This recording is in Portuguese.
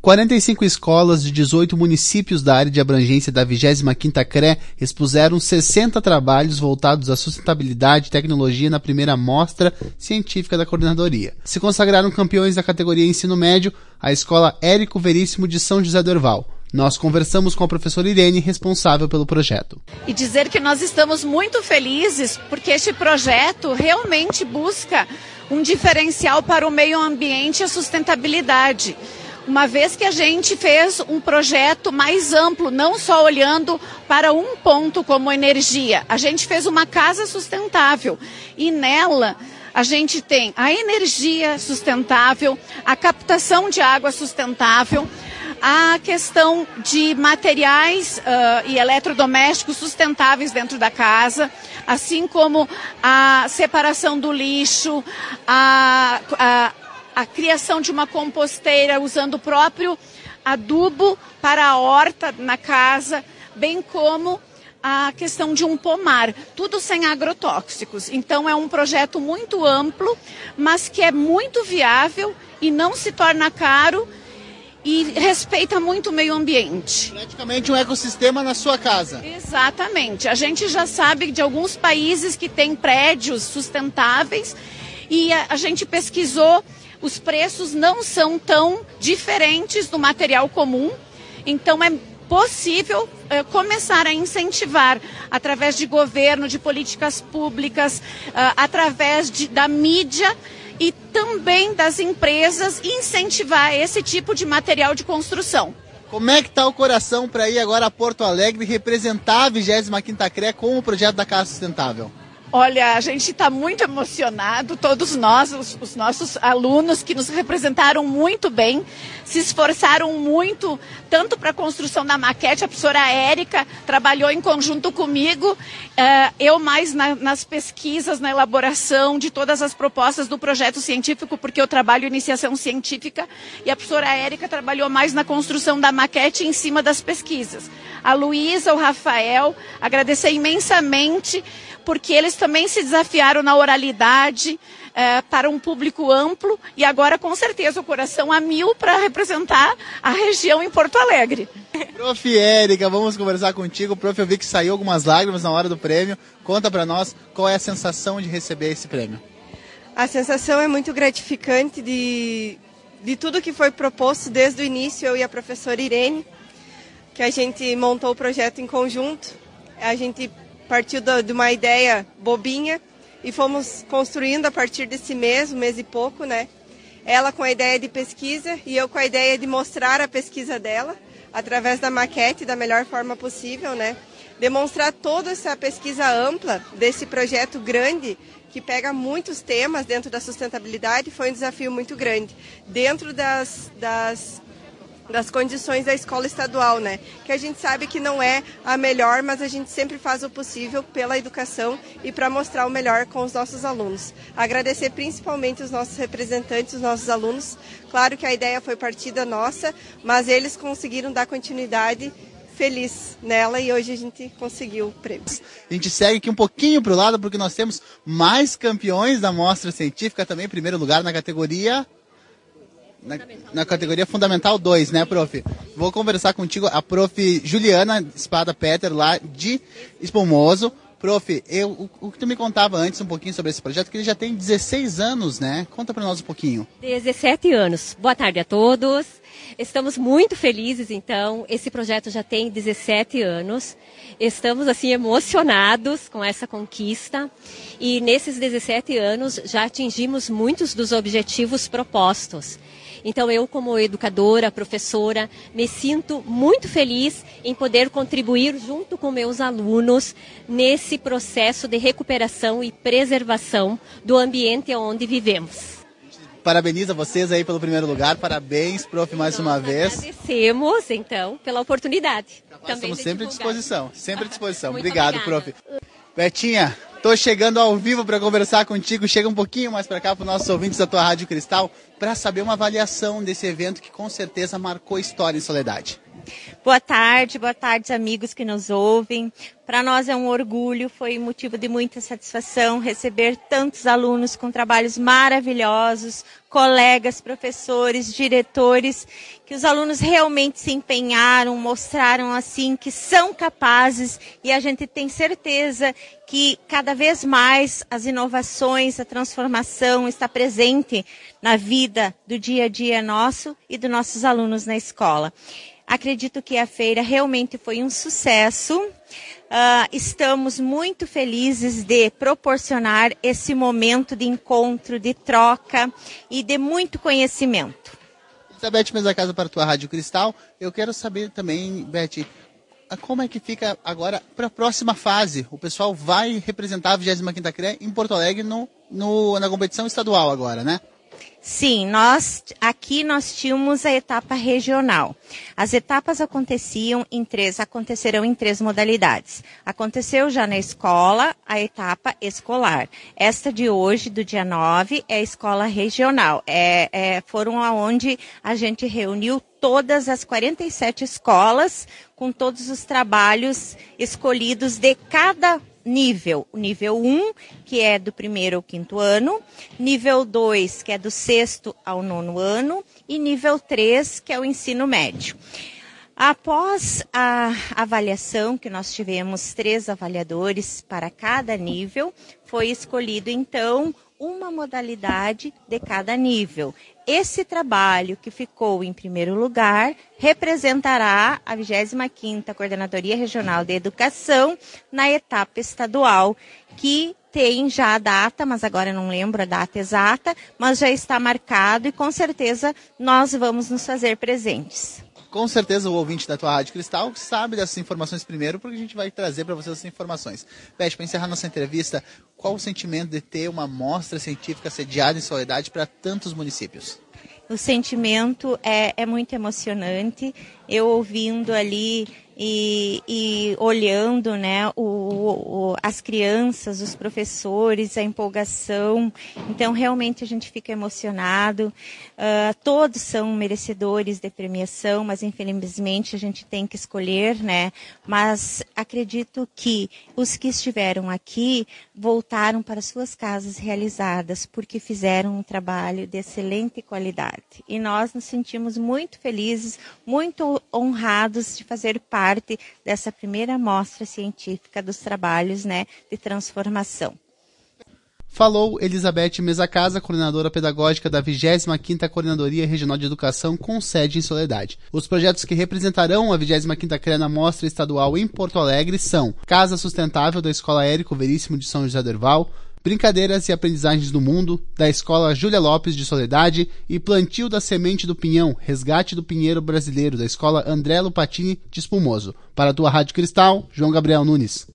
45 escolas de 18 municípios da área de abrangência da 25ª CRE expuseram 60 trabalhos voltados à sustentabilidade e tecnologia na primeira mostra científica da coordenadoria. Se consagraram campeões da categoria Ensino Médio a Escola Érico Veríssimo de São José do Herval. Nós conversamos com a professora Irene, responsável pelo projeto. E dizer que nós estamos muito felizes porque este projeto realmente busca um diferencial para o meio ambiente e a sustentabilidade. Uma vez que a gente fez um projeto mais amplo, não só olhando para um ponto como energia. A gente fez uma casa sustentável e nela a gente tem a energia sustentável, a captação de água sustentável, a questão de materiais e eletrodomésticos sustentáveis dentro da casa, assim como a separação do lixo, a criação de uma composteira usando o próprio adubo para a horta na casa, bem como a questão de um pomar, tudo sem agrotóxicos. Então é um projeto muito amplo, mas que é muito viável e não se torna caro e respeita muito o meio ambiente. Praticamente um ecossistema na sua casa. Exatamente. A gente já sabe de alguns países que têm prédios sustentáveis e a gente pesquisou. Os preços não são tão diferentes do material comum, então é possível começar a incentivar através de governo, de políticas públicas, através da mídia e também das empresas incentivar esse tipo de material de construção. Como é que está o coração para ir agora a Porto Alegre representar a 25ª CRE com o projeto da Casa Sustentável? Olha, a gente está muito emocionado, todos nós, os nossos alunos que nos representaram muito bem, se esforçaram muito, tanto para a construção da maquete, a professora Érica trabalhou em conjunto comigo, eu mais nas pesquisas, na elaboração de todas as propostas do projeto científico, porque eu trabalho em iniciação científica, e a professora Érica trabalhou mais na construção da maquete em cima das pesquisas. A Luísa, o Rafael, agradecer imensamente, porque eles também se desafiaram na oralidade para um público amplo e agora com certeza o coração a mil para representar a região em Porto Alegre. Prof. Érica, vamos conversar contigo. Prof, eu vi que saiu algumas lágrimas na hora do prêmio. Conta para nós qual é a sensação de receber esse prêmio. A sensação é muito gratificante de tudo que foi proposto desde o início, eu e a professora Irene, que a gente montou o projeto em conjunto. A gente partiu de uma ideia bobinha e fomos construindo a partir desse mês, um mês e pouco, né? Ela com a ideia de pesquisa e eu com a ideia de mostrar a pesquisa dela através da maquete da melhor forma possível, né? Demonstrar toda essa pesquisa ampla desse projeto grande que pega muitos temas dentro da sustentabilidade foi um desafio muito grande. Dentro das condições da escola estadual, né? Que a gente sabe que não é a melhor, mas a gente sempre faz o possível pela educação e para mostrar o melhor com os nossos alunos. Agradecer principalmente os nossos representantes, os nossos alunos. Claro que a ideia foi partida nossa, mas eles conseguiram dar continuidade feliz nela e hoje a gente conseguiu o prêmio. A gente segue aqui um pouquinho para o lado porque nós temos mais campeões da mostra científica também, primeiro lugar na categoria... Na categoria Fundamental 2, né, prof? Vou conversar contigo, a prof. Juliana Espada Peter, lá de Espumoso. Prof, o que tu me contava antes um pouquinho sobre esse projeto, que ele já tem 16 anos, né? Conta para nós um pouquinho. 17 anos. Boa tarde a todos. Estamos muito felizes, então. Esse projeto já tem 17 anos. Estamos, assim, emocionados com essa conquista. E nesses 17 anos já atingimos muitos dos objetivos propostos. Então, eu, como educadora, professora, me sinto muito feliz em poder contribuir junto com meus alunos nesse processo de recuperação e preservação do ambiente onde vivemos. Parabenizo vocês aí pelo primeiro lugar. Parabéns, prof, mais uma vez. Agradecemos, então, pela oportunidade. Estamos sempre à disposição. Sempre à disposição. Muito Obrigado, obrigada. prof. Betinha, tô chegando ao vivo para conversar contigo. Chega um pouquinho mais para cá para os nossos ouvintes da tua Rádio Cristal para saber uma avaliação desse evento que com certeza marcou história em Soledade. Boa tarde, amigos que nos ouvem. Para nós é um orgulho, foi motivo de muita satisfação receber tantos alunos com trabalhos maravilhosos, colegas, professores, diretores, que os alunos realmente se empenharam, mostraram assim que são capazes, e a gente tem certeza que cada vez mais as inovações, a transformação está presente na vida do dia a dia nosso e dos nossos alunos na escola. Acredito que a feira realmente foi um sucesso. Estamos muito felizes de proporcionar esse momento de encontro, de troca e de muito conhecimento. Elizabeth Mesacasa para a tua Rádio Cristal. Eu quero saber também, Beth, como é que fica agora para a próxima fase? O pessoal vai representar a 25ª CRE em Porto Alegre na competição estadual agora, né? Sim, nós tínhamos a etapa regional. As etapas aconteceram em três modalidades. Aconteceu já na escola a etapa escolar. Esta de hoje, do dia 9, é a escola regional. Foram aonde a gente reuniu todas as 47 escolas com todos os trabalhos escolhidos de cada nível. O nível 1, que é do 1º ao 5º ano, nível 2, que é do 6º ao 9º ano, e nível 3, que é o ensino médio. Após a avaliação, que nós tivemos 3 avaliadores para cada nível, foi escolhido então uma modalidade de cada nível. Esse trabalho que ficou em primeiro lugar representará a 25ª Coordenadoria Regional de Educação na etapa estadual, que tem já a data, mas agora eu não lembro a data exata, mas já está marcado e com certeza nós vamos nos fazer presentes. Com certeza o ouvinte da tua Rádio Cristal sabe dessas informações primeiro, porque a gente vai trazer para vocês essas informações. Beth, para encerrar nossa entrevista, qual o sentimento de ter uma mostra científica sediada em Soledade para tantos municípios? O sentimento é muito emocionante. Eu ouvindo ali e olhando, né, as crianças, os professores, a empolgação. Então, realmente a gente fica emocionado. Todos são merecedores de premiação, mas infelizmente a gente tem que escolher, né? Mas acredito que os que estiveram aqui voltaram para suas casas realizadas, porque fizeram um trabalho de excelente qualidade. E nós nos sentimos muito felizes, muito honrados de fazer parte dessa primeira mostra científica dos trabalhos, né, de transformação. Falou Elizabeth Mesacasa, coordenadora pedagógica da 25ª Coordenadoria Regional de Educação, com sede em Soledade. Os projetos que representarão a 25ª CRE na Mostra Estadual em Porto Alegre são Casa Sustentável da Escola Érico Veríssimo de São José do Herval, Brincadeiras e Aprendizagens do Mundo, da Escola Júlia Lopes de Soledade, e Plantio da Semente do Pinhão, Resgate do Pinheiro Brasileiro, da Escola André Lupatini de Espumoso. Para a tua Rádio Cristal, João Gabriel Nunes.